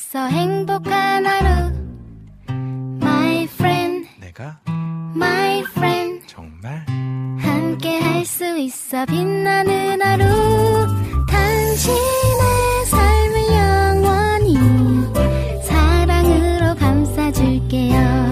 있어 행복한 하루 My friend 내가 My friend 정말 함께 할 수 있어 빛나는 하루 당신의 삶을 영원히 사랑으로 감싸줄게요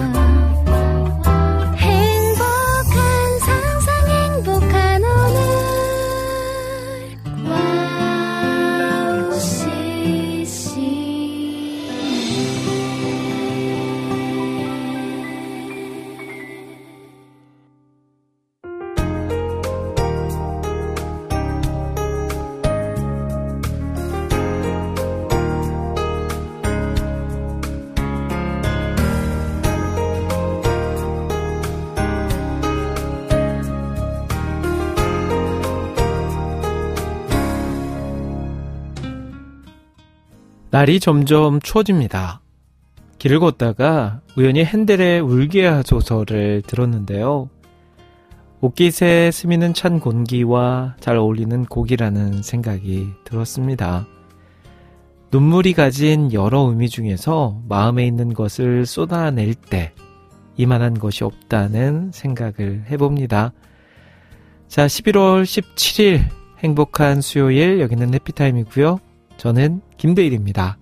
날이 점점 추워집니다. 길을 걷다가 우연히 핸델의 울게하소서를 들었는데요. 옷깃에 스미는 찬 공기와 잘 어울리는 곡이라는 생각이 들었습니다. 눈물이 가진 여러 의미 중에서 마음에 있는 것을 쏟아낼 때 이만한 것이 없다는 생각을 해봅니다. 자, 11월 17일 행복한 수요일 여기는 해피타임이고요. 저는 김대일입니다.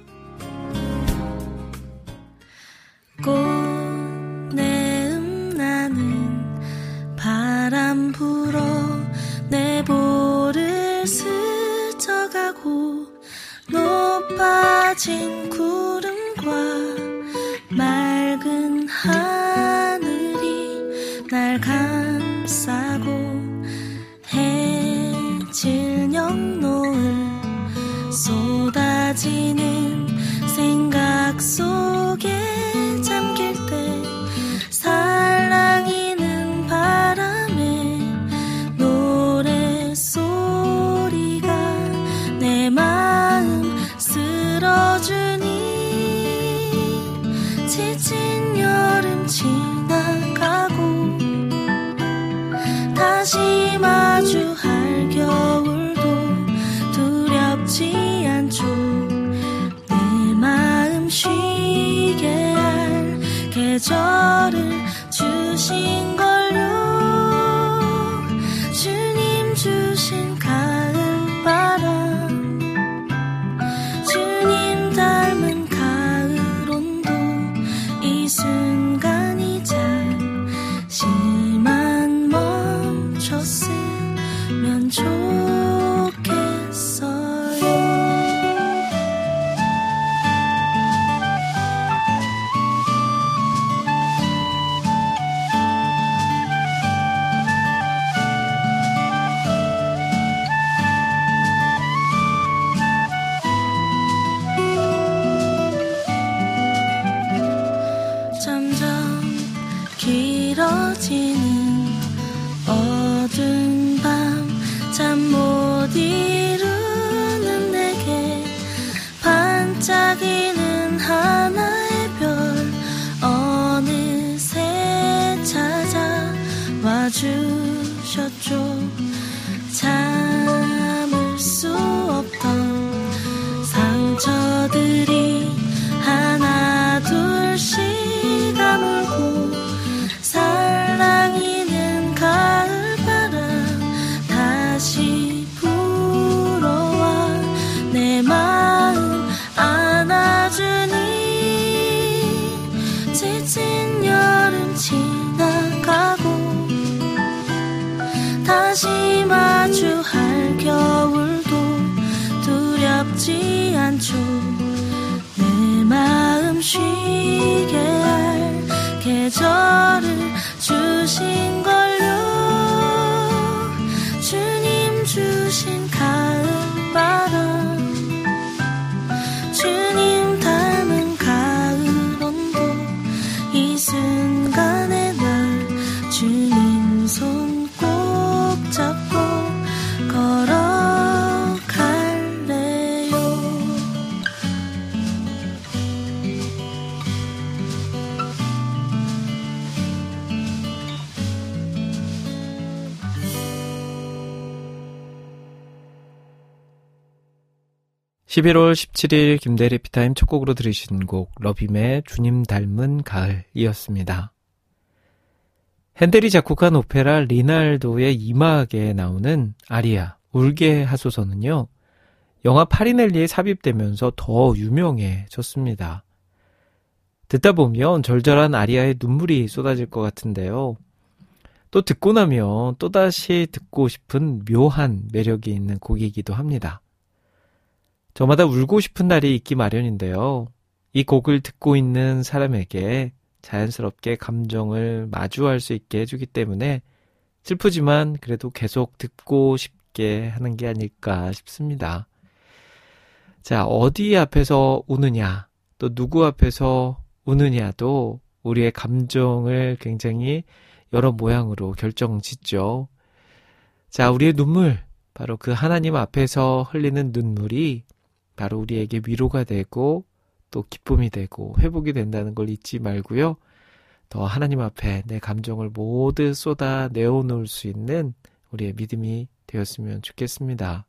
꽃내음 나는 바람 불어 내 볼을 스쳐가고 높아진 구름과 맑은 하늘이 날 감싸고 해질 영노을 쏟아지는 생각 속에 잠길 때 살랑이는 바람에 노랫소리가 내 마음 쓸어주니 지친 여름 지나가고 다시 마주할 겨울도 두렵지 내 마음 쉬게 할 계절을 주신 걸요 주님 주신 가을바람 주님 닮은 가을 온도 이 순간이 잠시만 멈췄으면 좋겠어요. 길어지는 어두운 밤 잠 못 이루는 내게 반짝이는 하나의 별 어느새 찾아와 주셨죠. 참을 수 없던 상처들이 하나 둘씩 아물고 살랑이는 가을바람 다시 불어와 내 마음 안아주니 지친 여름 지나가고 다시 마주할 겨울도 두렵지 않죠. 내 마음 쉬게 할 계절을 주신 걸요 주님 주신 가을바람 주님 닮은 가을 온도 이 순간에 날 주님 손 꼭 잡고 걸어갈래요. 11월 17일 김대리 피타임 첫 곡으로 들으신 곡 러빔의 주님 닮은 가을이었습니다. 핸델이 작곡한 오페라 리날도의 이막에 나오는 아리아 울게 하소서는요, 영화 파리넬리에 삽입되면서 더 유명해졌습니다. 듣다 보면 절절한 아리아의 눈물이 쏟아질 것 같은데요. 또 듣고 나면 또다시 듣고 싶은 묘한 매력이 있는 곡이기도 합니다. 저마다 울고 싶은 날이 있기 마련인데요. 이 곡을 듣고 있는 사람에게 자연스럽게 감정을 마주할 수 있게 해주기 때문에 슬프지만 그래도 계속 듣고 싶게 하는 게 아닐까 싶습니다. 자, 어디 앞에서 우느냐, 또 누구 앞에서 우느냐도 우리의 감정을 굉장히 여러 모양으로 결정짓죠. 자, 우리의 눈물, 바로 그 하나님 앞에서 흘리는 눈물이 바로 우리에게 위로가 되고 또 기쁨이 되고 회복이 된다는 걸 잊지 말고요. 더 하나님 앞에 내 감정을 모두 쏟아 내어놓을 수 있는 우리의 믿음이 되었으면 좋겠습니다.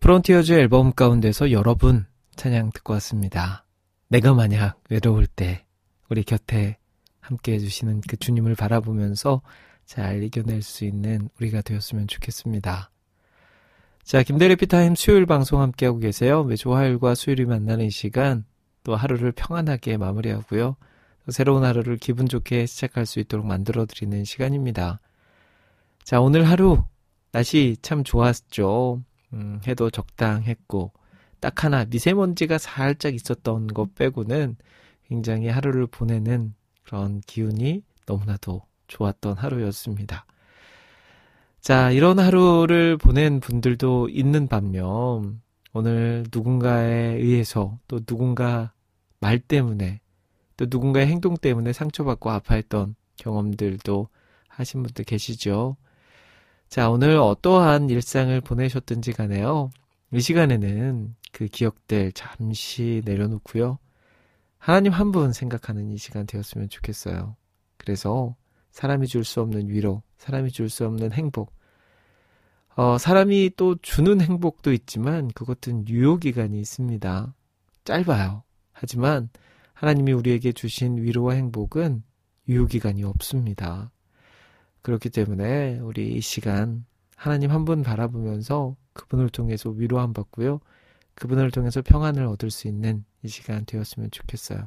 프론티어즈 앨범 가운데서 여러분 찬양 듣고 왔습니다. 내가 만약 외로울 때 우리 곁에 함께 해주시는 그 주님을 바라보면서 잘 이겨낼 수 있는 우리가 되었으면 좋겠습니다. 자, 김대리 피타임 수요일 방송 함께하고 계세요. 매주 화요일과 수요일이 만나는 이 시간, 또 하루를 평안하게 마무리하고요. 또 새로운 하루를 기분 좋게 시작할 수 있도록 만들어드리는 시간입니다. 자, 오늘 하루 날씨 참 좋았죠. 해도 적당했고 딱 하나 미세먼지가 살짝 있었던 것 빼고는 굉장히 하루를 보내는 그런 기운이 너무나도 좋았던 하루였습니다. 자, 이런 하루를 보낸 분들도 있는 반면 오늘 누군가에 의해서 또 누군가 말 때문에 또 누군가의 행동 때문에 상처받고 아파했던 경험들도 하신 분들 계시죠. 자, 오늘 어떠한 일상을 보내셨든지 간에요. 이 시간에는 그 기억들 잠시 내려놓고요. 하나님 한 분 생각하는 이 시간 되었으면 좋겠어요. 그래서 사람이 줄 수 없는 위로, 사람이 줄 수 없는 행복, 사람이 또 주는 행복도 있지만 그것은 유효기간이 있습니다. 짧아요. 하지만 하나님이 우리에게 주신 위로와 행복은 유효기간이 없습니다. 그렇기 때문에 우리 이 시간 하나님 한 분 바라보면서 그분을 통해서 위로함 받고요. 그분을 통해서 평안을 얻을 수 있는 이 시간 되었으면 좋겠어요.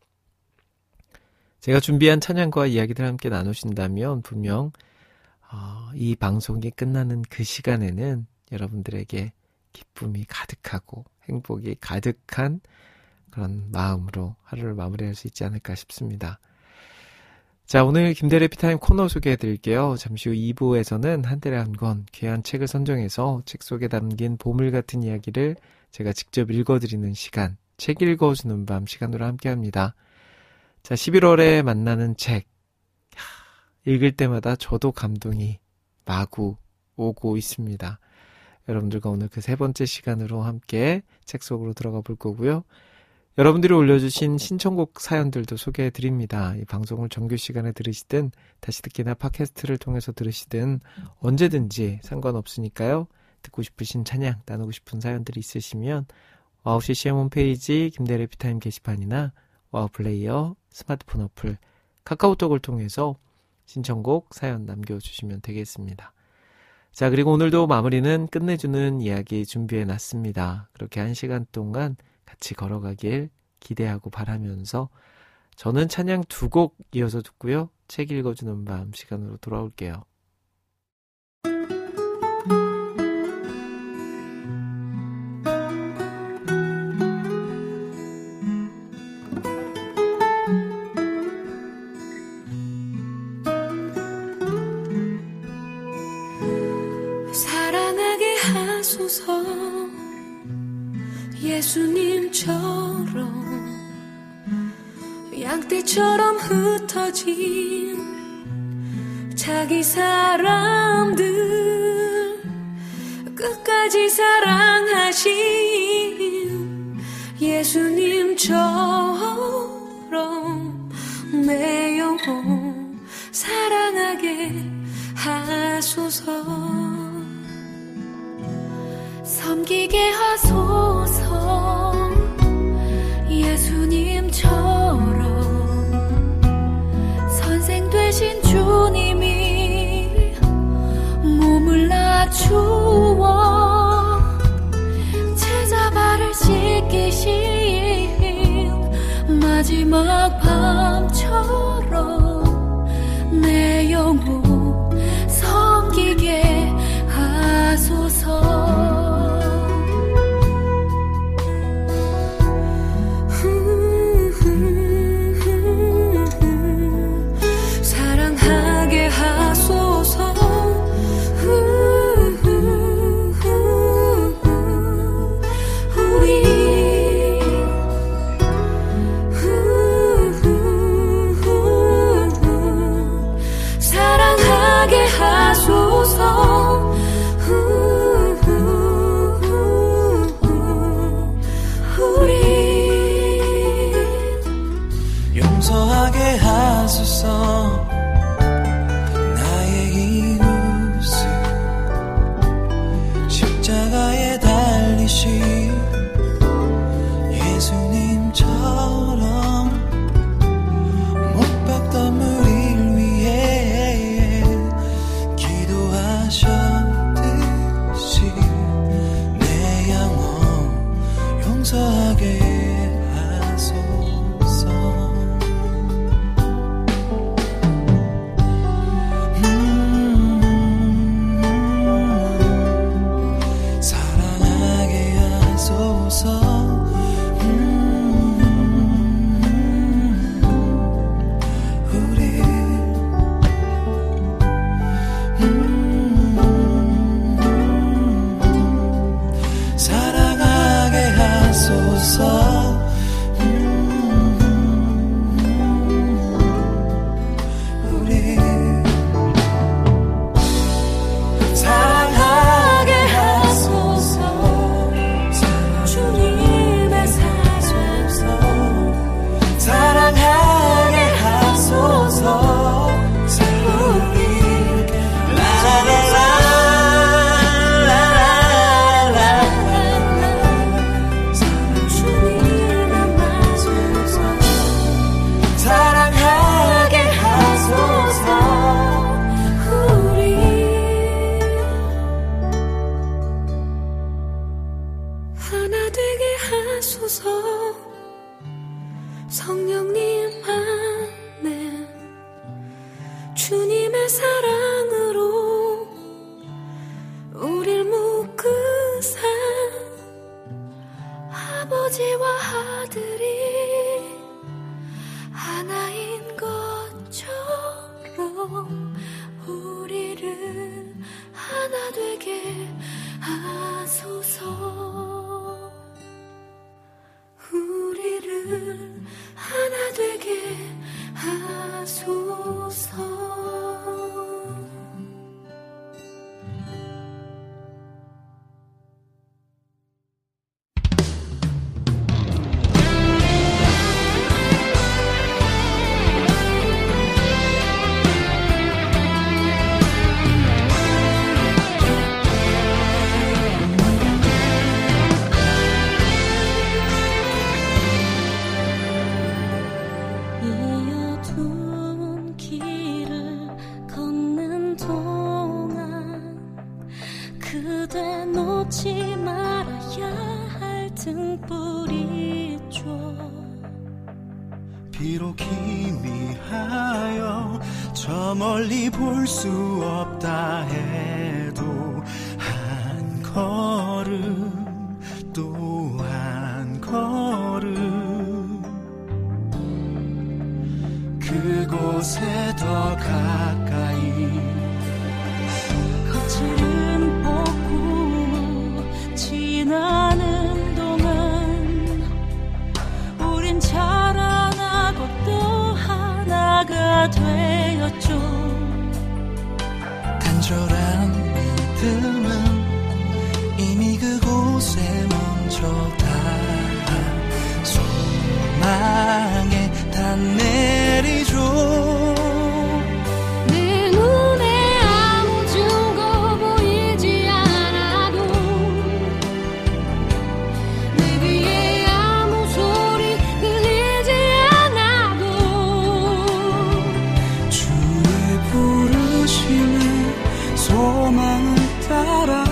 제가 준비한 찬양과 이야기들 함께 나누신다면 분명 이 방송이 끝나는 그 시간에는 여러분들에게 기쁨이 가득하고 행복이 가득한 그런 마음으로 하루를 마무리할 수 있지 않을까 싶습니다. 자, 오늘 김대래 피타임 코너 소개해 드릴게요. 잠시 후 2부에서는 한 달에 한 권 귀한 책을 선정해서 책 속에 담긴 보물 같은 이야기를 제가 직접 읽어드리는 시간, 책 읽어주는 밤 시간으로 함께합니다. 자, 11월에 만나는 책, 읽을 때마다 저도 감동이 마구 오고 있습니다. 여러분들과 오늘 그 세 번째 시간으로 함께 책 속으로 들어가 볼 거고요. 여러분들이 올려주신 신청곡 사연들도 소개해드립니다. 이 방송을 정규 시간에 들으시든 다시 듣기나 팟캐스트를 통해서 들으시든 언제든지 상관없으니까요. 듣고 싶으신 찬양, 나누고 싶은 사연들이 있으시면 와우 CCM 홈페이지 김대래 피타임 게시판이나 와우 플레이어, 스마트폰 어플, 카카오톡을 통해서 신청곡 사연 남겨주시면 되겠습니다. 자, 그리고 오늘도 마무리는 끝내주는 이야기 준비해놨습니다. 그렇게 1시간 동안 같이 걸어가길 기대하고 바라면서 저는 찬양 2곡 이어서 듣고요. 책 읽어주는 밤 시간으로 돌아올게요. 사랑하게 하소서 예수님처럼 양떼처럼 흩어진 자기 사람들 끝까지 사랑하신 예수님처럼 내 영혼 사랑하게 하소서 섬기게 하소서 예수님처럼 선생 되신 주님이 몸을 낮추어 제자 발을 씻기신 마지막 밤처럼 내 영혼 섬기게 하소서 사랑하게 하소서 성령님 안에 주님의 사랑으로 우릴 묶으사 아버지와 아들이 하나인 것처럼 우리를 하나 되게 하소서. 우리를 하나 되게 하소서. 비록 희미하여 저 멀리 볼 수 없다 해도 한 걸음 또 한 걸음 그곳에 더 가까이 거칠은 벚꽃 지나는 동안 우린 자라나고 또 하나가 되었죠. 간절한 믿음은 이미 그곳에 먼저 닿아 소망에 다 내리죠. 소망을 따라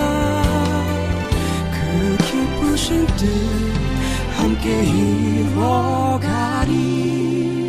그 기쁘신 뜻 함께 이뤄가리.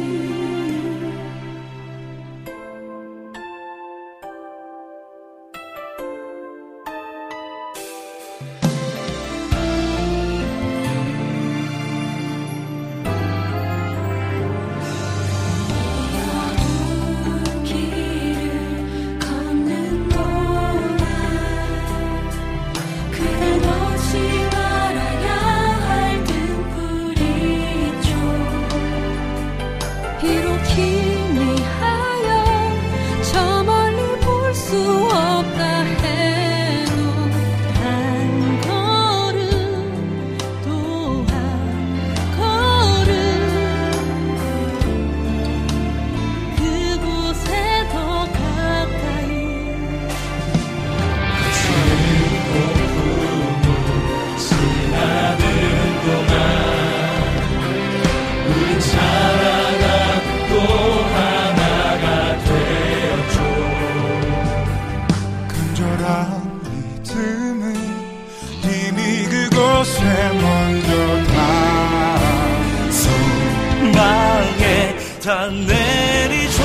다 내리죠.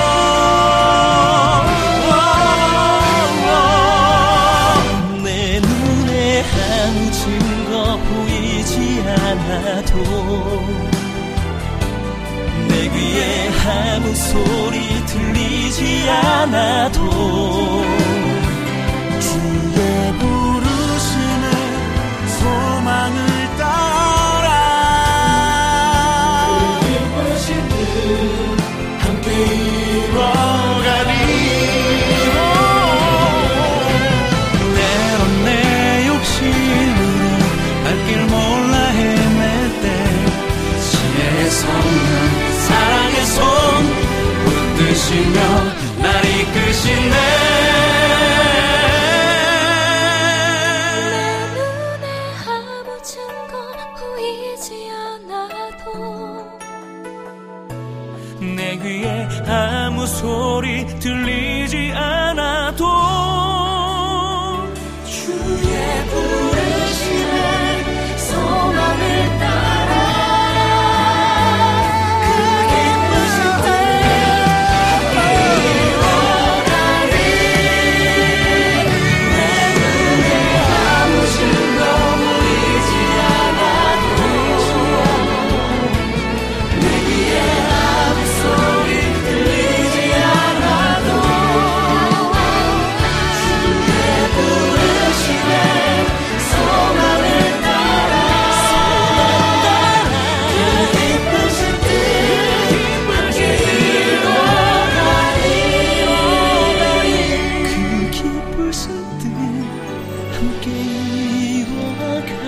내 눈에 아무 증거 보이지 않아도 내 귀에 아무 소리 들리지 않아도 주의 부르심에 소망을 따라 함께 이뤄가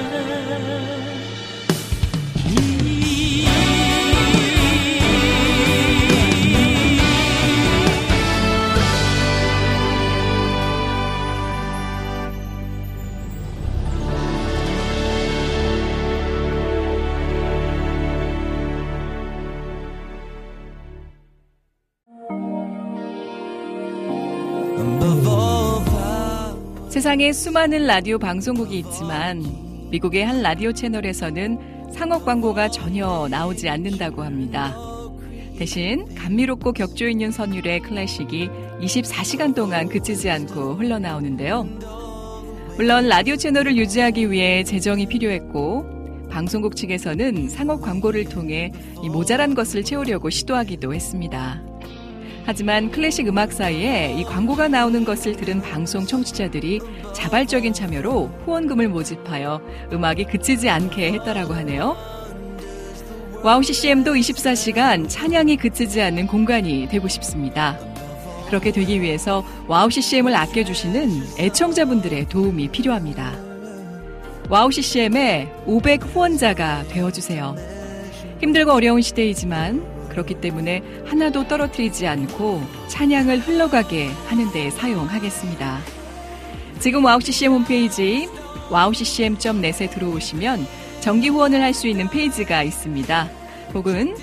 세상에 수많은 라디오 방송국이 있지만 미국의 한 라디오 채널에서는 상업 광고가 전혀 나오지 않는다고 합니다. 대신 감미롭고 격조 있는 선율의 클래식이 24시간 동안 그치지 않고 흘러나오는데요. 물론 라디오 채널을 유지하기 위해 재정이 필요했고 방송국 측에서는 상업 광고를 통해 이 모자란 것을 채우려고 시도하기도 했습니다. 하지만 클래식 음악 사이에 이 광고가 나오는 것을 들은 방송 청취자들이 자발적인 참여로 후원금을 모집하여 음악이 그치지 않게 했다라고 하네요. 와우 CCM도 24시간 찬양이 그치지 않는 공간이 되고 싶습니다. 그렇게 되기 위해서 와우 CCM을 아껴주시는 애청자분들의 도움이 필요합니다. 와우 CCM의 500 후원자가 되어주세요. 힘들고 어려운 시대이지만 그렇기 때문에 하나도 떨어뜨리지 않고 찬양을 흘러가게 하는 데 사용하겠습니다. 지금 와우 CCM 홈페이지 wowccm.net에 들어오시면 정기 후원을 할 수 있는 페이지가 있습니다. 혹은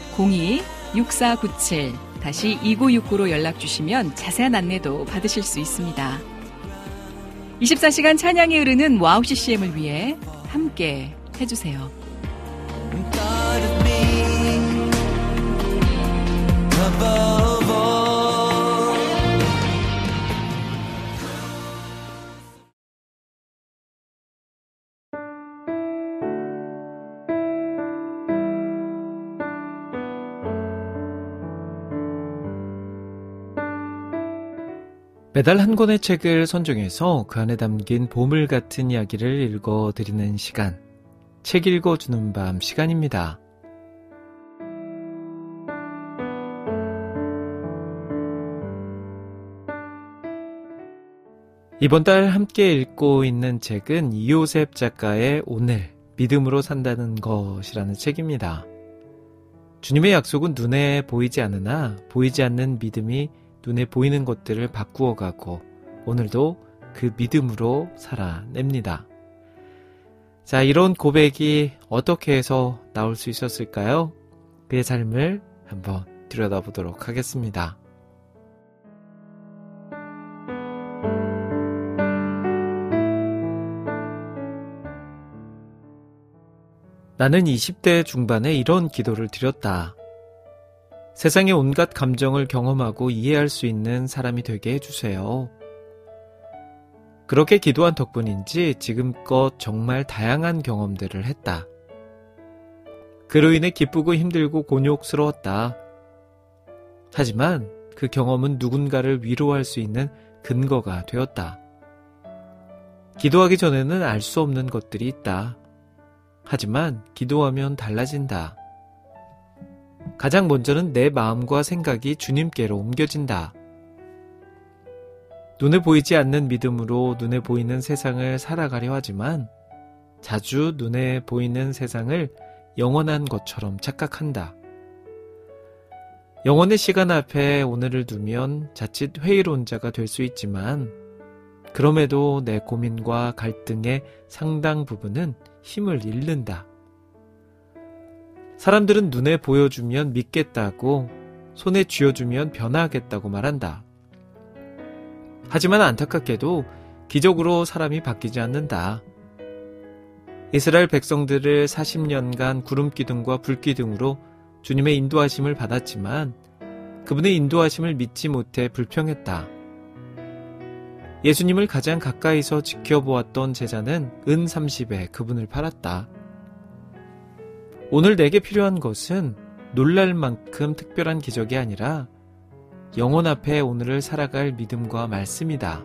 02-6497-2969로 연락 주시면 자세한 안내도 받으실 수 있습니다. 24시간 찬양이 흐르는 와우 CCM을 위해 함께 해주세요. 매달 한 권의 책을 선정해서 그 안에 담긴 보물 같은 이야기를 읽어드리는 시간, 책 읽어주는 밤 시간입니다. 이번 달 함께 읽고 있는 책은 이요셉 작가의 오늘 믿음으로 산다는 것이라는 책입니다. 주님의 약속은 눈에 보이지 않으나 보이지 않는 믿음이 눈에 보이는 것들을 바꾸어가고 오늘도 그 믿음으로 살아냅니다. 자, 이런 고백이 어떻게 해서 나올 수 있었을까요? 그의 삶을 한번 들여다보도록 하겠습니다. 나는 20대 중반에 이런 기도를 드렸다. 세상의 온갖 감정을 경험하고 이해할 수 있는 사람이 되게 해주세요. 그렇게 기도한 덕분인지 지금껏 정말 다양한 경험들을 했다. 그로 인해 기쁘고 힘들고 곤욕스러웠다. 하지만 그 경험은 누군가를 위로할 수 있는 근거가 되었다. 기도하기 전에는 알 수 없는 것들이 있다. 하지만 기도하면 달라진다. 가장 먼저는 내 마음과 생각이 주님께로 옮겨진다. 눈에 보이지 않는 믿음으로 눈에 보이는 세상을 살아가려 하지만 자주 눈에 보이는 세상을 영원한 것처럼 착각한다. 영원의 시간 앞에 오늘을 두면 자칫 회의론자가 될 수 있지만 그럼에도 내 고민과 갈등의 상당 부분은 힘을 잃는다. 사람들은 눈에 보여주면 믿겠다고, 손에 쥐어주면 변화하겠다고 말한다. 하지만 안타깝게도 기적으로 사람이 바뀌지 않는다. 이스라엘 백성들을 40년간 구름기둥과 불기둥으로 주님의 인도하심을 받았지만 그분의 인도하심을 믿지 못해 불평했다. 예수님을 가장 가까이서 지켜보았던 제자는 은 30에 그분을 팔았다. 오늘 내게 필요한 것은 놀랄 만큼 특별한 기적이 아니라 영혼 앞에 오늘을 살아갈 믿음과 말씀이다.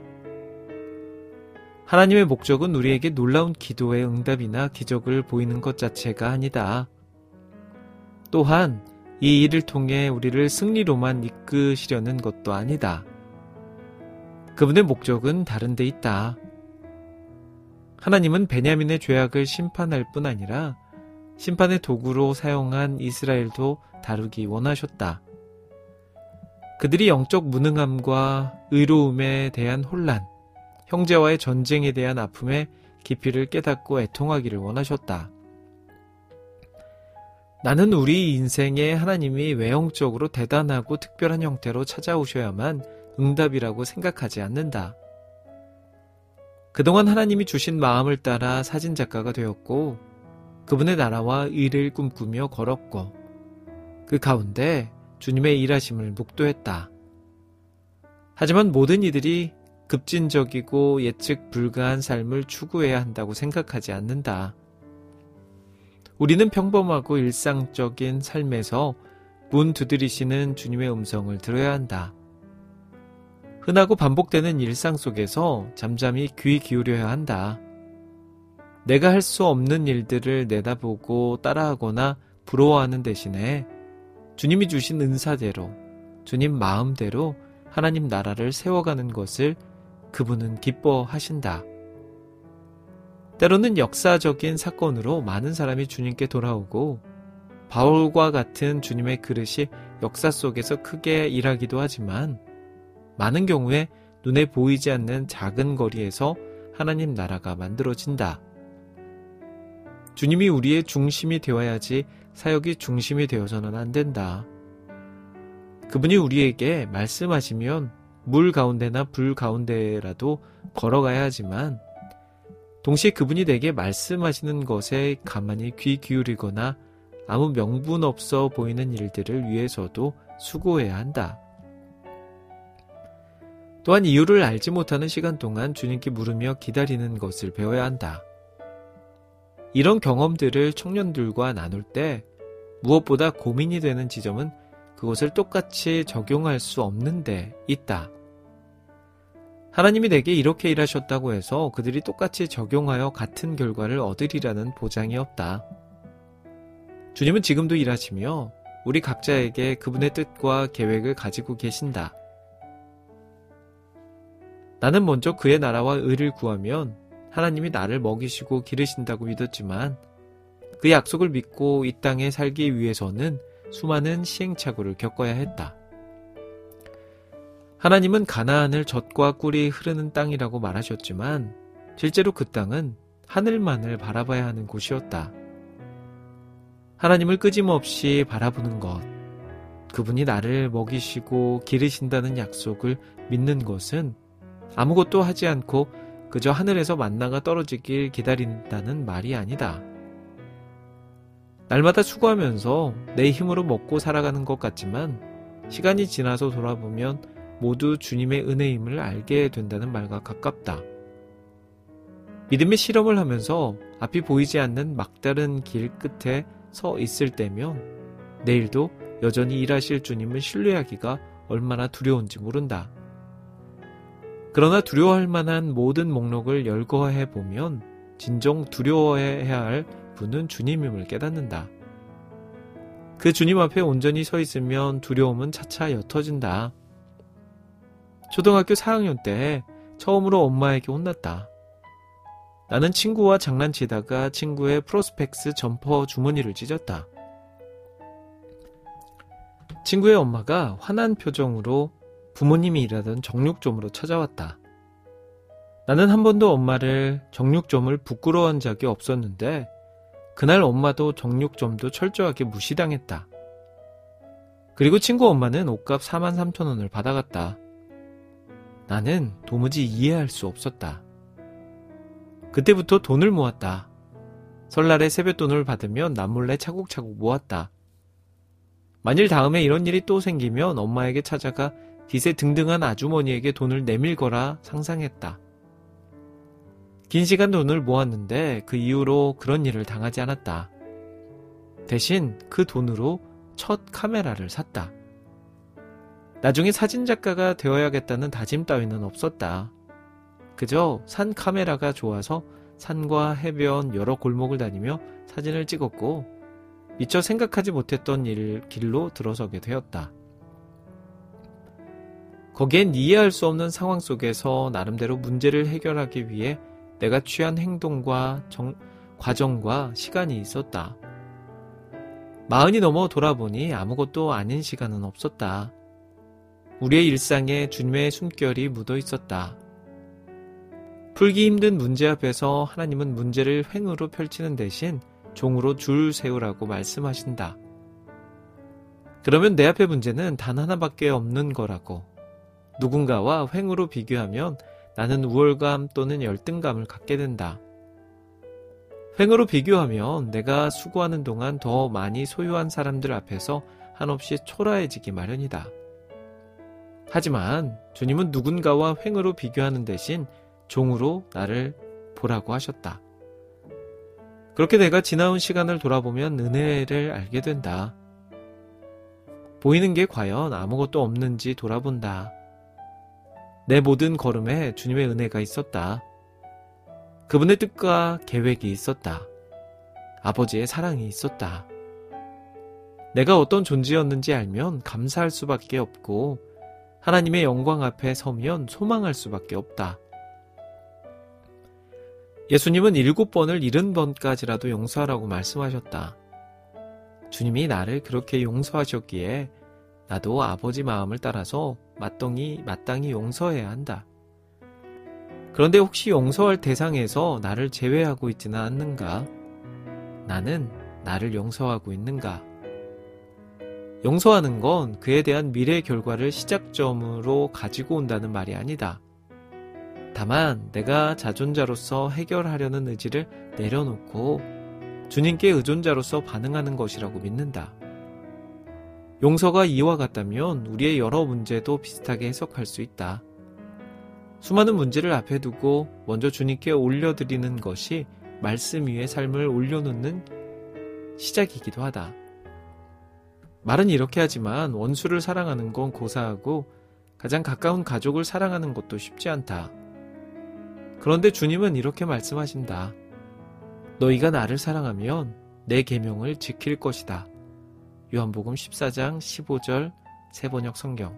하나님의 목적은 우리에게 놀라운 기도의 응답이나 기적을 보이는 것 자체가 아니다. 또한 이 일을 통해 우리를 승리로만 이끄시려는 것도 아니다. 그분의 목적은 다른 데 있다. 하나님은 베냐민의 죄악을 심판할 뿐 아니라 심판의 도구로 사용한 이스라엘도 다루기 원하셨다. 그들이 영적 무능함과 의로움에 대한 혼란, 형제와의 전쟁에 대한 아픔의 깊이를 깨닫고 애통하기를 원하셨다. 나는 우리 인생에 하나님이 외형적으로 대단하고 특별한 형태로 찾아오셔야만 응답이라고 생각하지 않는다. 그동안 하나님이 주신 마음을 따라 사진작가가 되었고 그분의 나라와 의를 꿈꾸며 걸었고 그 가운데 주님의 일하심을 묵도했다. 하지만 모든 이들이 급진적이고 예측 불가한 삶을 추구해야 한다고 생각하지 않는다. 우리는 평범하고 일상적인 삶에서 문 두드리시는 주님의 음성을 들어야 한다. 흔하고 반복되는 일상 속에서 잠잠히 귀 기울여야 한다. 내가 할 수 없는 일들을 내다보고 따라하거나 부러워하는 대신에 주님이 주신 은사대로, 주님 마음대로 하나님 나라를 세워가는 것을 그분은 기뻐하신다. 때로는 역사적인 사건으로 많은 사람이 주님께 돌아오고 바울과 같은 주님의 그릇이 역사 속에서 크게 일하기도 하지만 많은 경우에 눈에 보이지 않는 작은 거리에서 하나님 나라가 만들어진다. 주님이 우리의 중심이 되어야지 사역이 중심이 되어서는 안 된다. 그분이 우리에게 말씀하시면 물 가운데나 불 가운데라도 걸어가야 하지만 동시에 그분이 내게 말씀하시는 것에 가만히 귀 기울이거나 아무 명분 없어 보이는 일들을 위해서도 수고해야 한다. 또한 이유를 알지 못하는 시간 동안 주님께 물으며 기다리는 것을 배워야 한다. 이런 경험들을 청년들과 나눌 때 무엇보다 고민이 되는 지점은 그것을 똑같이 적용할 수 없는 데 있다. 하나님이 내게 이렇게 일하셨다고 해서 그들이 똑같이 적용하여 같은 결과를 얻으리라는 보장이 없다. 주님은 지금도 일하시며 우리 각자에게 그분의 뜻과 계획을 가지고 계신다. 나는 먼저 그의 나라와 의를 구하면 하나님이 나를 먹이시고 기르신다고 믿었지만 그 약속을 믿고 이 땅에 살기 위해서는 수많은 시행착오를 겪어야 했다. 하나님은 가나안을 젖과 꿀이 흐르는 땅이라고 말하셨지만 실제로 그 땅은 하늘만을 바라봐야 하는 곳이었다. 하나님을 끊임없이 바라보는 것, 그분이 나를 먹이시고 기르신다는 약속을 믿는 것은 아무것도 하지 않고 그저 하늘에서 만나가 떨어지길 기다린다는 말이 아니다. 날마다 수고하면서 내 힘으로 먹고 살아가는 것 같지만 시간이 지나서 돌아보면 모두 주님의 은혜임을 알게 된다는 말과 가깝다. 믿음의 실험을 하면서 앞이 보이지 않는 막다른 길 끝에 서 있을 때면 내일도 여전히 일하실 주님을 신뢰하기가 얼마나 두려운지 모른다. 그러나 두려워할 만한 모든 목록을 열거해 보면 진정 두려워해야 할 분은 주님임을 깨닫는다. 그 주님 앞에 온전히 서 있으면 두려움은 차차 옅어진다. 초등학교 4학년 때 처음으로 엄마에게 혼났다. 나는 친구와 장난치다가 친구의 프로스펙스 점퍼 주머니를 찢었다. 친구의 엄마가 화난 표정으로 부모님이 일하던 정육점으로 찾아왔다. 나는 한 번도 엄마를 정육점을 부끄러워한 적이 없었는데 그날 엄마도 정육점도 철저하게 무시당했다. 그리고 친구 엄마는 옷값 43,000원을 받아갔다. 나는 도무지 이해할 수 없었다. 그때부터 돈을 모았다. 설날에 세뱃돈을 받으면 남몰래 차곡차곡 모았다. 만일 다음에 이런 일이 또 생기면 엄마에게 찾아가 기세 등등한 아주머니에게 돈을 내밀거라 상상했다. 긴 시간 돈을 모았는데 그 이후로 그런 일을 당하지 않았다. 대신 그 돈으로 첫 카메라를 샀다. 나중에 사진작가가 되어야겠다는 다짐 따위는 없었다. 그저 산 카메라가 좋아서 산과 해변 여러 골목을 다니며 사진을 찍었고 미처 생각하지 못했던 길로 들어서게 되었다. 거기엔 이해할 수 없는 상황 속에서 나름대로 문제를 해결하기 위해 내가 취한 행동과 과정과 시간이 있었다. 40이 넘어 돌아보니 아무것도 아닌 시간은 없었다. 우리의 일상에 주님의 숨결이 묻어 있었다. 풀기 힘든 문제 앞에서 하나님은 문제를 횡으로 펼치는 대신 종으로 줄 세우라고 말씀하신다. 그러면 내 앞의 문제는 단 하나밖에 없는 거라고. 누군가와 횡으로 비교하면 나는 우월감 또는 열등감을 갖게 된다. 횡으로 비교하면 내가 수고하는 동안 더 많이 소유한 사람들 앞에서 한없이 초라해지기 마련이다. 하지만 주님은 누군가와 횡으로 비교하는 대신 종으로 나를 보라고 하셨다. 그렇게 내가 지나온 시간을 돌아보면 은혜를 알게 된다. 보이는 게 과연 아무것도 없는지 돌아본다. 내 모든 걸음에 주님의 은혜가 있었다. 그분의 뜻과 계획이 있었다. 아버지의 사랑이 있었다. 내가 어떤 존재였는지 알면 감사할 수밖에 없고 하나님의 영광 앞에 서면 소망할 수밖에 없다. 예수님은 7번을 70번까지라도 용서하라고 말씀하셨다. 주님이 나를 그렇게 용서하셨기에 나도 아버지 마음을 따라서 마땅히 용서해야 한다. 그런데 혹시 용서할 대상에서 나를 제외하고 있지는 않는가? 나는 나를 용서하고 있는가? 용서하는 건 그에 대한 미래 결과를 시작점으로 가지고 온다는 말이 아니다. 다만 내가 자존자로서 해결하려는 의지를 내려놓고 주님께 의존자로서 반응하는 것이라고 믿는다. 용서가 이와 같다면 우리의 여러 문제도 비슷하게 해석할 수 있다. 수많은 문제를 앞에 두고 먼저 주님께 올려드리는 것이 말씀 위에 삶을 올려놓는 시작이기도 하다. 말은 이렇게 하지만 원수를 사랑하는 건 고사하고 가장 가까운 가족을 사랑하는 것도 쉽지 않다. 그런데 주님은 이렇게 말씀하신다. 너희가 나를 사랑하면 내 계명을 지킬 것이다. 요한복음 14장 15절 새번역 성경.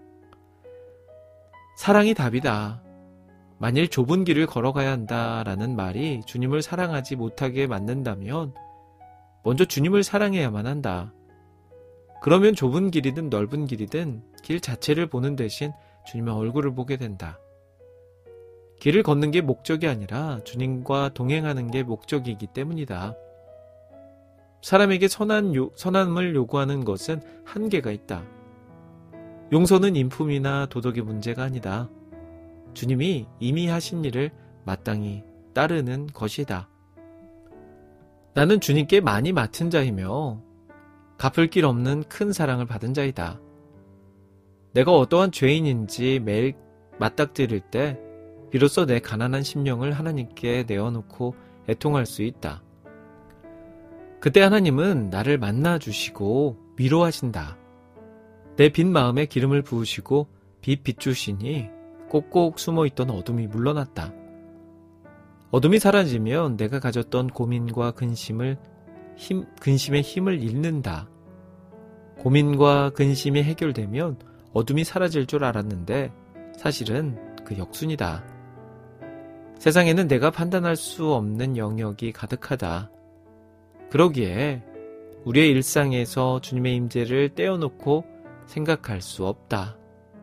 사랑이 답이다. 만일 좁은 길을 걸어가야 한다라는 말이 주님을 사랑하지 못하게 만든다면 먼저 주님을 사랑해야만 한다. 그러면 좁은 길이든 넓은 길이든 길 자체를 보는 대신 주님의 얼굴을 보게 된다. 길을 걷는 게 목적이 아니라 주님과 동행하는 게 목적이기 때문이다. 사람에게 선함을 요구하는 것은 한계가 있다. 용서는 인품이나 도덕의 문제가 아니다. 주님이 이미 하신 일을 마땅히 따르는 것이다. 나는 주님께 많이 맡은 자이며 갚을 길 없는 큰 사랑을 받은 자이다. 내가 어떠한 죄인인지 매일 맞닥뜨릴 때 비로소 내 가난한 심령을 하나님께 내어놓고 애통할 수 있다. 그때 하나님은 나를 만나주시고 위로하신다. 내 빈 마음에 기름을 부으시고 빛 비추시니 꼭꼭 숨어있던 어둠이 물러났다. 어둠이 사라지면 내가 가졌던 고민과 근심의 힘을 잃는다. 고민과 근심이 해결되면 어둠이 사라질 줄 알았는데 사실은 그 역순이다. 세상에는 내가 판단할 수 없는 영역이 가득하다. 그러기에 우리의 일상에서 주님의 임재를 떼어놓고 생각할 수 없다.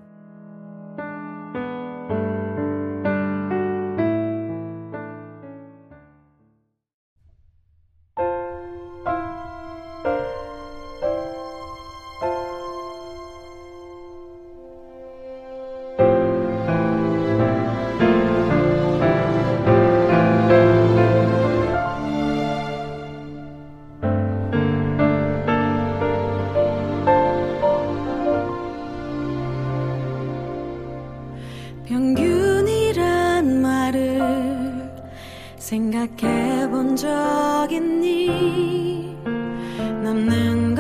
평균이란 말을 생각해 본 적 있니? 남는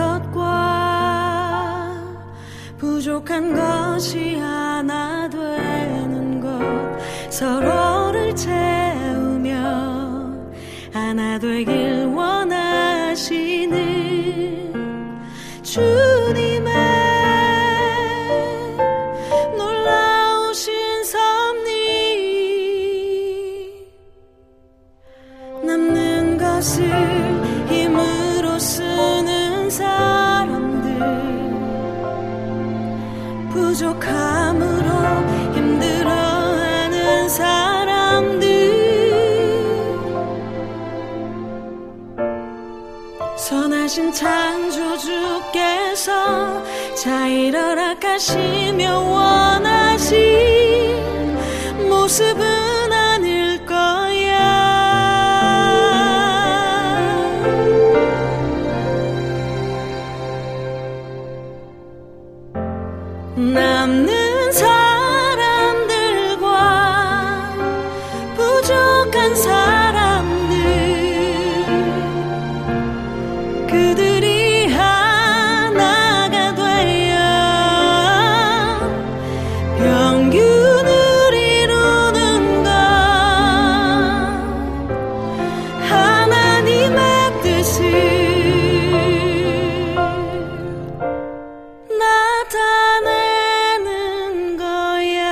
것과 부족한 것이 하나 되는 것, 서로를 채우며 하나 되길 원하시는 주님의 놀라우신 섭리, 것을 힘으로 쓰는 사람들 부족함으로 힘들어하는 사람들 선하신 창조주께서 자일어라 하시며 원하신 모습은 아닐 거야. 남는 사람들과 부족한 사람들 그들이 하나가 되어 평균을 이루는 것 하나님의 뜻을 나타내는 거야.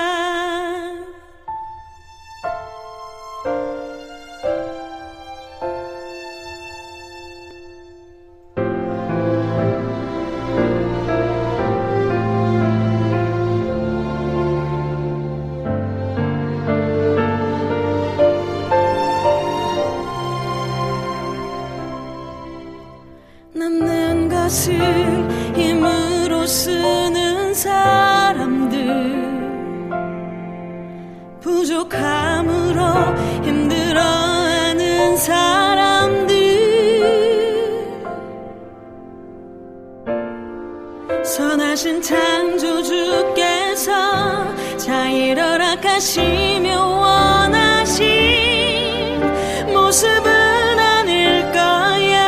남는 것을 힘으로 쓰는 사람들 부족함으로 힘들어하는 사람들 선하신 창조주께서 자일어라 하시며 원하신 모습은 아닐 거야.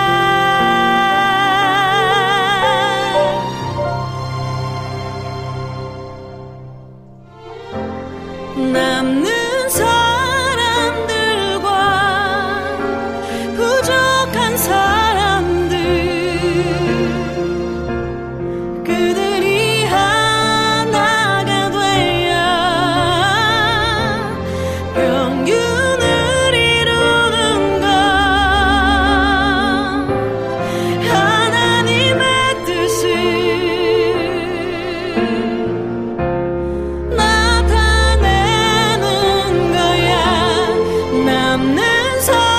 남는 사람들과 부족한 사람들 그들이 하나가 되어 평균을 이루는 것 하나님의 뜻을 남는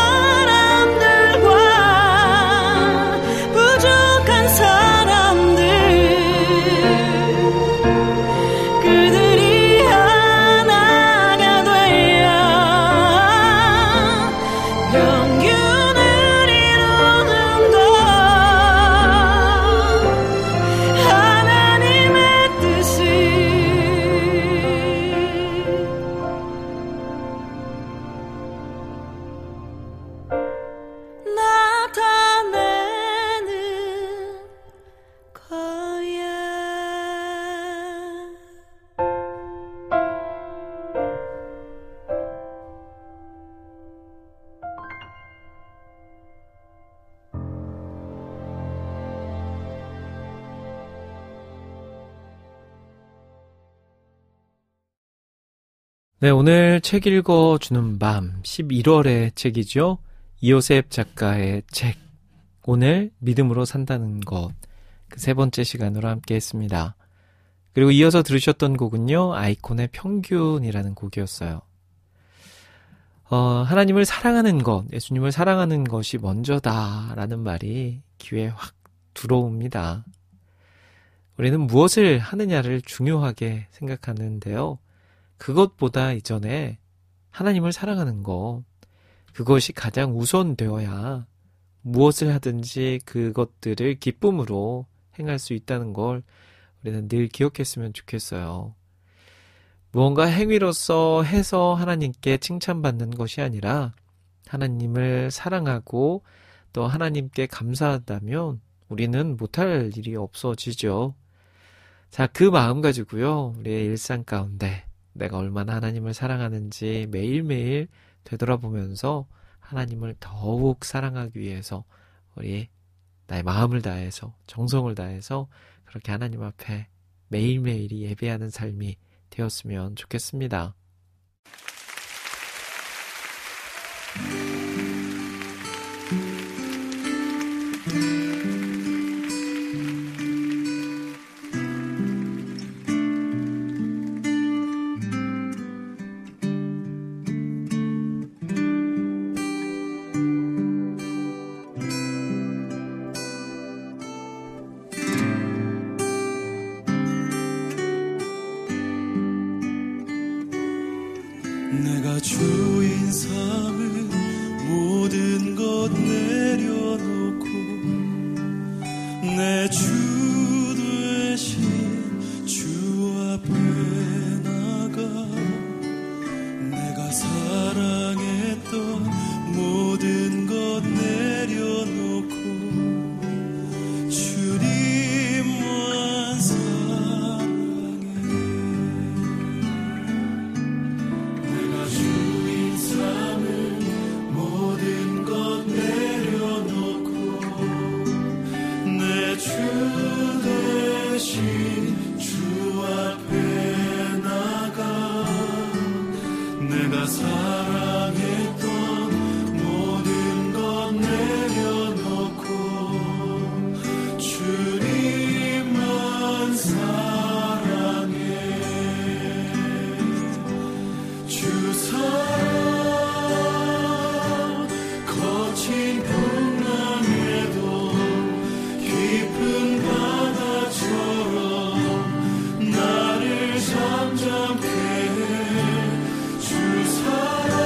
사람들과 부족한 사람들 그들이 하나가 되어 평균을 이루는 것 하나님의 뜻을 나타내는 거야. 네, 오늘 책 읽어주는 밤 11월의 책이죠. 이요셉 작가의 책 오늘 믿음으로 산다는 것 그 세 번째 시간으로 함께 했습니다. 그리고 이어서 들으셨던 곡은요. 아이콘의 평균이라는 곡이었어요. 하나님을 사랑하는 것, 예수님을 사랑하는 것이 먼저다라는 말이 귀에 확 들어옵니다. 우리는 무엇을 하느냐를 중요하게 생각하는데요. 그것보다 이전에 하나님을 사랑하는 것, 그것이 가장 우선되어야 무엇을 하든지 그것들을 기쁨으로 행할 수 있다는 걸 우리는 늘 기억했으면 좋겠어요. 무언가 행위로서 해서 하나님께 칭찬받는 것이 아니라 하나님을 사랑하고 또 하나님께 감사한다면 우리는 못할 일이 없어지죠. 자, 그 마음 가지고요. 우리의 일상 가운데 내가 얼마나 하나님을 사랑하는지 매일매일 되돌아보면서 하나님을 더욱 사랑하기 위해서 우리 나의 마음을 다해서 정성을 다해서 그렇게 하나님 앞에 매일매일이 예배하는 삶이 되었으면 좋겠습니다. 주인 삼은 모든 것 내려놓고 내 주 되신 주 앞에 나가 내가 사랑했던 모든 것 내려놓고 주님만 사랑해. 내가 주인 삼은 모든 것 내려놓고 내 주 대신 주 앞에 나가 내가 사랑했던 모든 것 내려놓고 주님만 사랑해. 주 사랑 거친 풍랑에도 깊은 바다처럼 나를 잠잠케 해. 주 사랑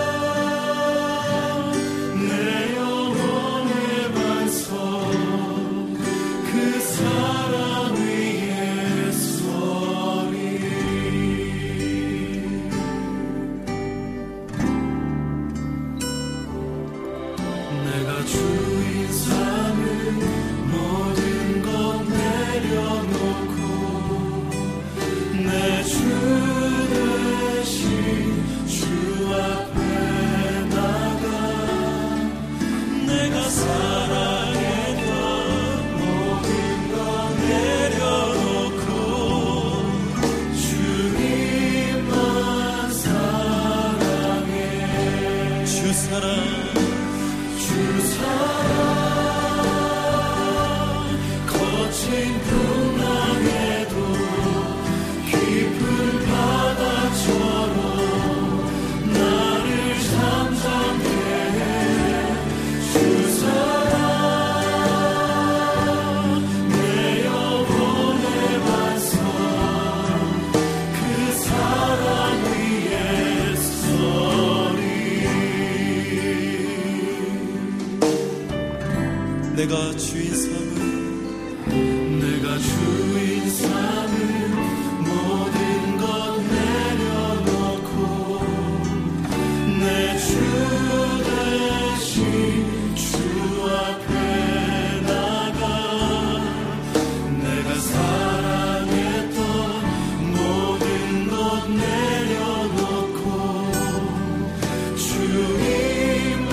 내 영혼의 반석 그 사랑 위에 서리. 내가 주인 삼은 모든 것 내려놓고 내 주 대신 주 앞에 나가 내가 사랑했던 모든 것 내려놓고 주님만 사랑해. 주 사랑 거친 풍랑에도 깊은 바다처럼 나를 잠잠케 해. 주 사랑 내 영혼의 반석 그 사랑 위에 서리. 내가 주인 삼은 모든 것 내려놓고 내 주 대신 주 앞에 나가 내가 사랑했던 모든 것 내려놓고 주님만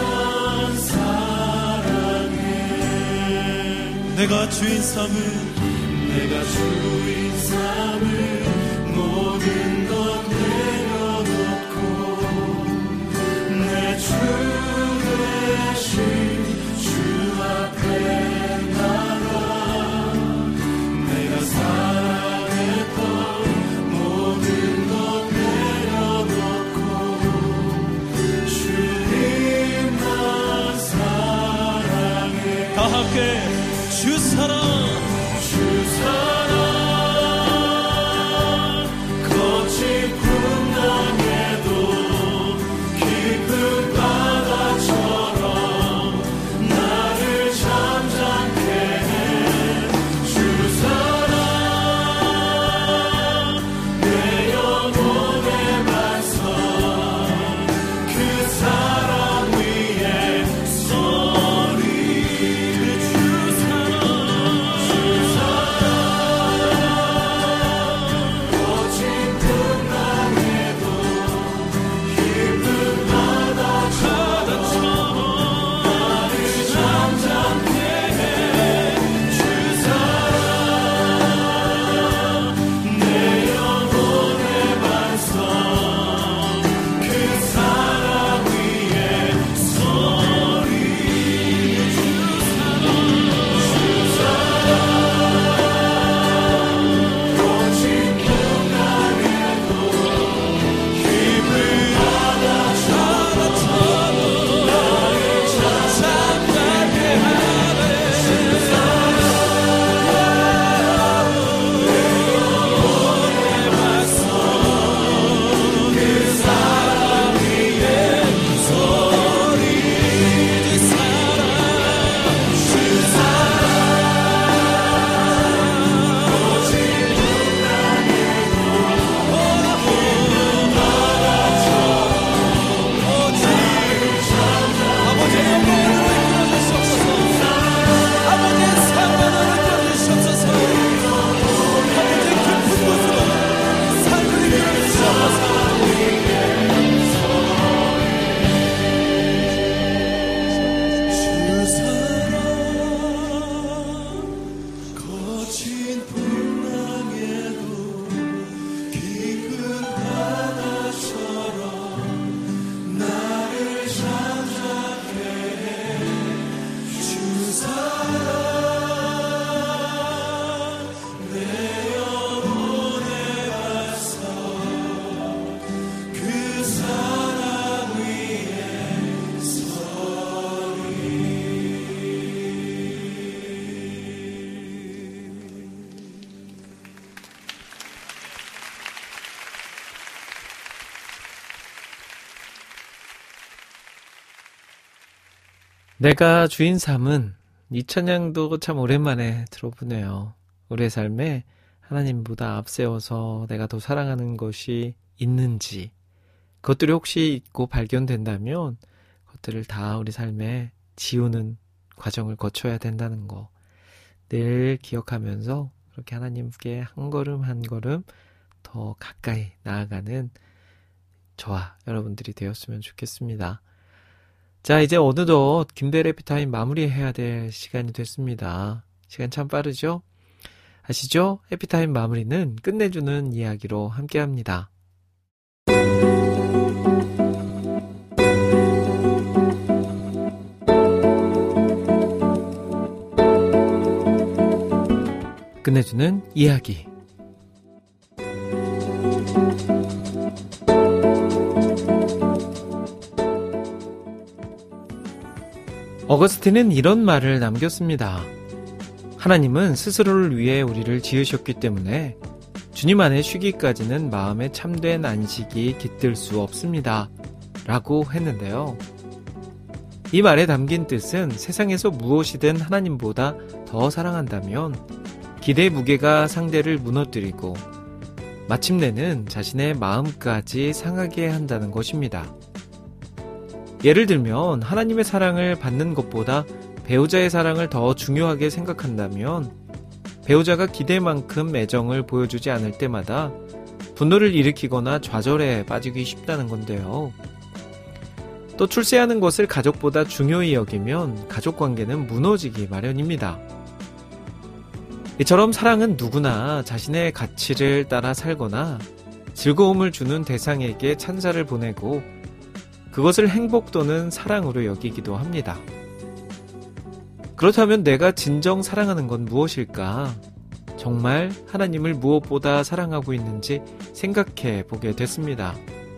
사랑해. 내가 주인 삼은 모든 것 내려놓고 내 주 대신 주 앞에 나가 내가 사랑했던 모든 것 내려놓고 주님만 사랑해. 다 함께 주 사랑 거친 풍랑에도 깊은 바다처럼 나를 잠잠케 해. 주 사랑 내 영혼의 반석 그 사랑 위에 서리. 주 사랑 내가 주인 삼은 이 찬양도 참 오랜만에 들어보네요. 우리의 삶에 하나님보다 앞세워서 내가 더 사랑하는 것이 있는지, 그것들이 혹시 있고 발견된다면 그것들을 다 우리 삶에 지우는 과정을 거쳐야 된다는 거 늘 기억하면서 그렇게 하나님께 한 걸음 한 걸음 더 가까이 나아가는 저와 여러분들이 되었으면 좋겠습니다. 자, 이제 어느덧 김대래 해피타임 마무리해야 될 시간이 됐습니다. 시간 참 빠르죠? 아시죠? 해피타임 마무리는 끝내주는 이야기로 함께합니다. 끝내주는 이야기. 어거스틴은 이런 말을 남겼습니다. 하나님은 스스로를 위해 우리를 지으셨기 때문에 주님 안에 쉬기까지는 마음의 참된 안식이 깃들 수 없습니다. 라고 했는데요. 이 말에 담긴 뜻은 세상에서 무엇이든 하나님보다 더 사랑한다면 기대의 무게가 상대를 무너뜨리고 마침내는 자신의 마음까지 상하게 한다는 것입니다. 예를 들면 하나님의 사랑을 받는 것보다 배우자의 사랑을 더 중요하게 생각한다면 배우자가 기대만큼 애정을 보여주지 않을 때마다 분노를 일으키거나 좌절에 빠지기 쉽다는 건데요. 또 출세하는 것을 가족보다 중요히 여기면 가족관계는 무너지기 마련입니다. 이처럼 사랑은 누구나 자신의 가치를 따라 살거나 즐거움을 주는 대상에게 찬사를 보내고 그것을 행복 또는 사랑으로 여기기도 합니다. 그렇다면 내가 진정 사랑하는 건 무엇일까? 정말 하나님을 무엇보다 사랑하고 있는지 생각해 보게 됐습니다.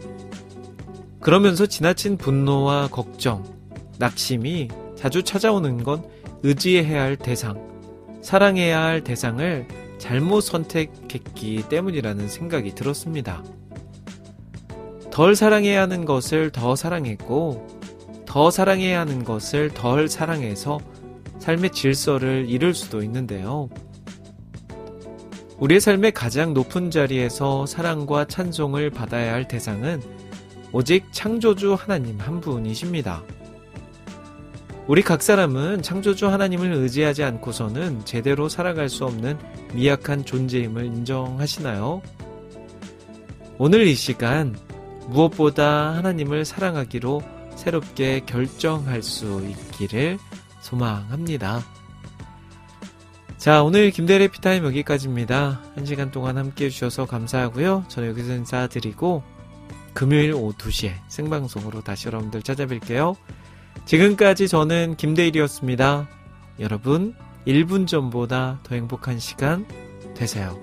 그러면서 지나친 분노와 걱정, 낙심이 자주 찾아오는 건 의지해야 할 대상, 사랑해야 할 대상을 잘못 선택했기 때문이라는 생각이 들었습니다. 덜 사랑해야 하는 것을 더 사랑했고 더 사랑해야 하는 것을 덜 사랑해서 삶의 질서를 잃을 수도 있는데요. 우리의 삶의 가장 높은 자리에서 사랑과 찬송을 받아야 할 대상은 오직 창조주 하나님 한 분이십니다. 우리 각 사람은 창조주 하나님을 의지하지 않고서는 제대로 살아갈 수 없는 미약한 존재임을 인정하시나요? 오늘 이 시간 무엇보다 하나님을 사랑하기로 새롭게 결정할 수 있기를 소망합니다. 자, 오늘 김대래 해피타임 여기까지입니다. 1시간 동안 함께 해주셔서 감사하고요. 저는 여기서 인사드리고 금요일 오후 2시에 생방송으로 다시 여러분들 찾아뵐게요. 지금까지 저는 김대일이었습니다. 여러분 1분 전보다 더 행복한 시간 되세요.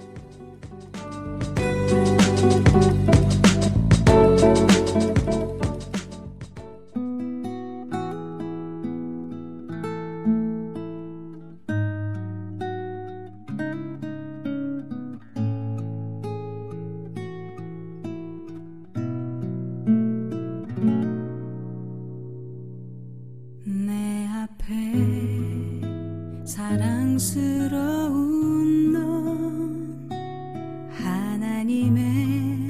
사랑스러운 넌 하나님의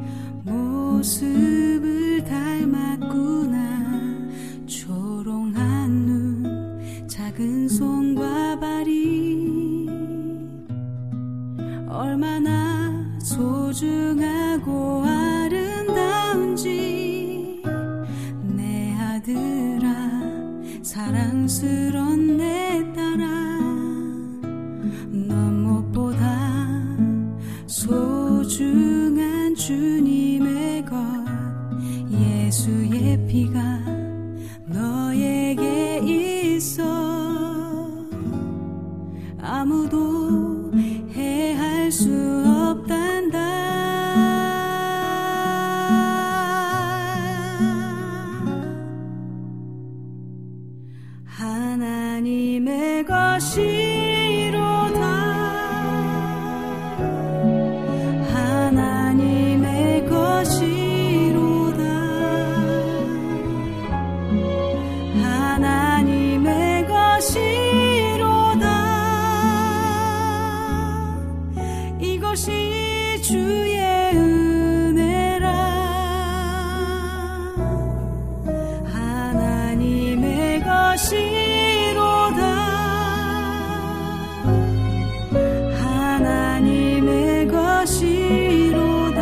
모습을 닮았구나. 조롱한 눈, 작은 손과 발이 얼마나 소중하고 아름다운지. 내 아들아, 사랑스러운 내 딸아, 넌 무엇보다 소중한 주님의 것. 예수의 피가 너에게 있어. 아무도 해할 수 없단다. 하나님의 것이로다. 하나님의 것이로다. 하나님 것이로다. 하나님의 것이로다.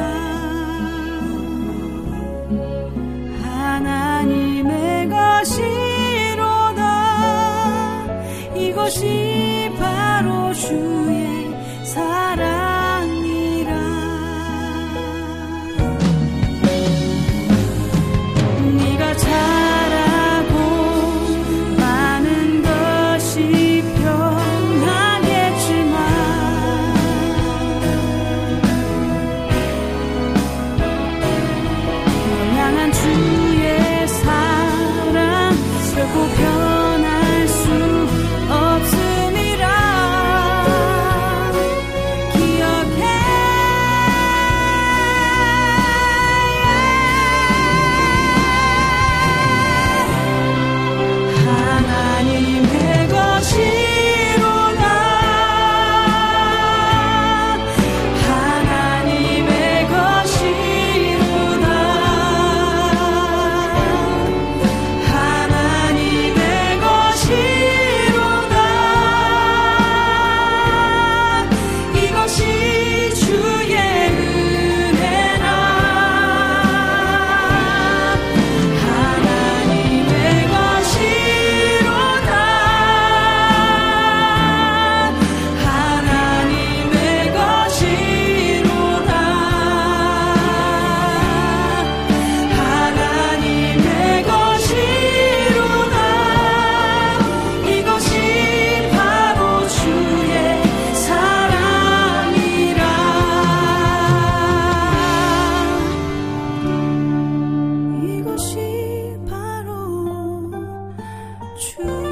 하나님의 것이로다. 이것이 바로 주의 사랑이라. 네가 잘하고 많은 것이 변하겠지만 널 향한 주의 사랑 결코 변할 수 없음이라. 기억해. 하나님의 것이로다. 하나님의 것이로다. 하나님의 것이로다. 이것이 주의 은혜라. 하나님의 것이로다. 하나님의 것이로다. 하나님의 것이로다. 이것이 바로 주의 사랑이라. 이것이 바로 주의